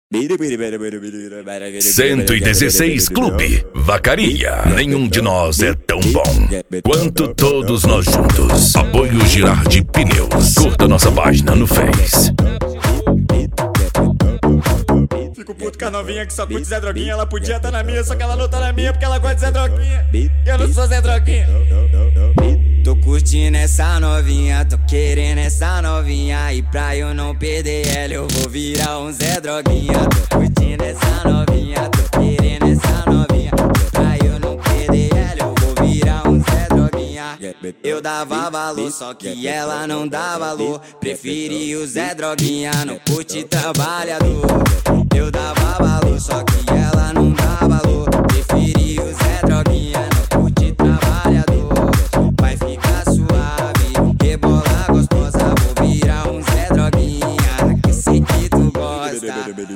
116 Clube Vacaria. Nenhum de nós é tão bom quanto todos nós juntos. Apoio Girardi Pneus. Curta nossa página no Face. Fico puto com a novinha que só curte Zé Droguinha. Ela podia estar na minha, só que ela não tá na minha porque ela gosta de Zé Droguinha. Eu não sou Zé Droguinha. Tô curtindo essa novinha, tô querendo essa novinha. E pra eu não perder ela eu vou virar um Zé Droguinha. Tô curtindo essa novinha, tô querendo essa novinha. Pra eu não perder ela eu vou virar um Zé Droguinha. Eu dava valor, só que ela não dá valor. Preferi o Zé Droguinha, não curte trabalhador. Eu dava valor, só que ela não dá valor. Preferi o Zé Droguinha, não curte trabalhador. Vai ficar suave, rebola gostosa. Vou virar um Zé Droguinha, que sei que tu gosta.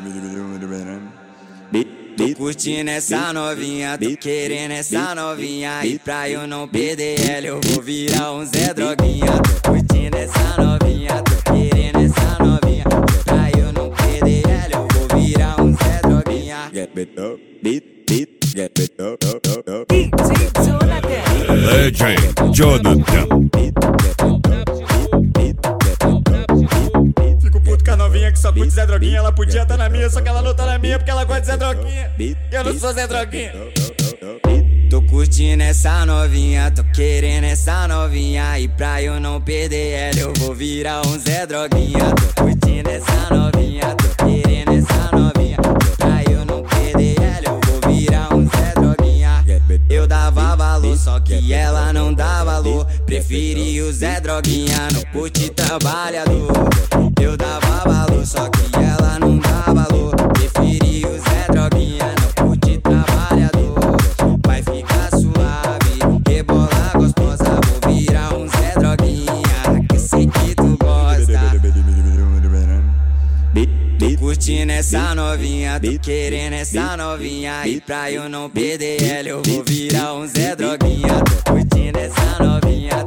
Tô curtindo essa novinha, tô querendo essa novinha. E pra eu não perder ela eu vou virar um Zé Droguinha. Tô curtindo essa novinha, tô querendo essa novinha. Pra eu não perder ela eu vou virar um Zé Droguinha. Legend Jonathan. Fico puto com a novinha que só curte Zé Droguinha. Ela podia estar na minha, só que ela não tá na minha porque ela gosta de Zé Droguinha. Eu não sou Zé Droguinha. Tô curtindo essa novinha, tô querendo essa novinha. E pra eu não perder ela eu vou virar um Zé Droguinha. Tô curtindo essa novinha, tô querendo essa novinha. Pra eu não perder ela eu vou virar um Zé Droguinha. Eu dava valor, só que ela não dá valor. Preferi o Zé Droguinha, não curte trabalhador. Eu dava valor, só que ela não dá valor. Preferi o Zé Droguinha, não curte trabalhador. Vai ficar suave, rebola gostosa. Vou virar um Zé Droguinha, que sei que tu gosta. Tô curtindo essa novinha, tô querendo essa novinha. E pra eu não perder ela eu vou virar um Zé Droguinha. Tô curtindo essa novinha,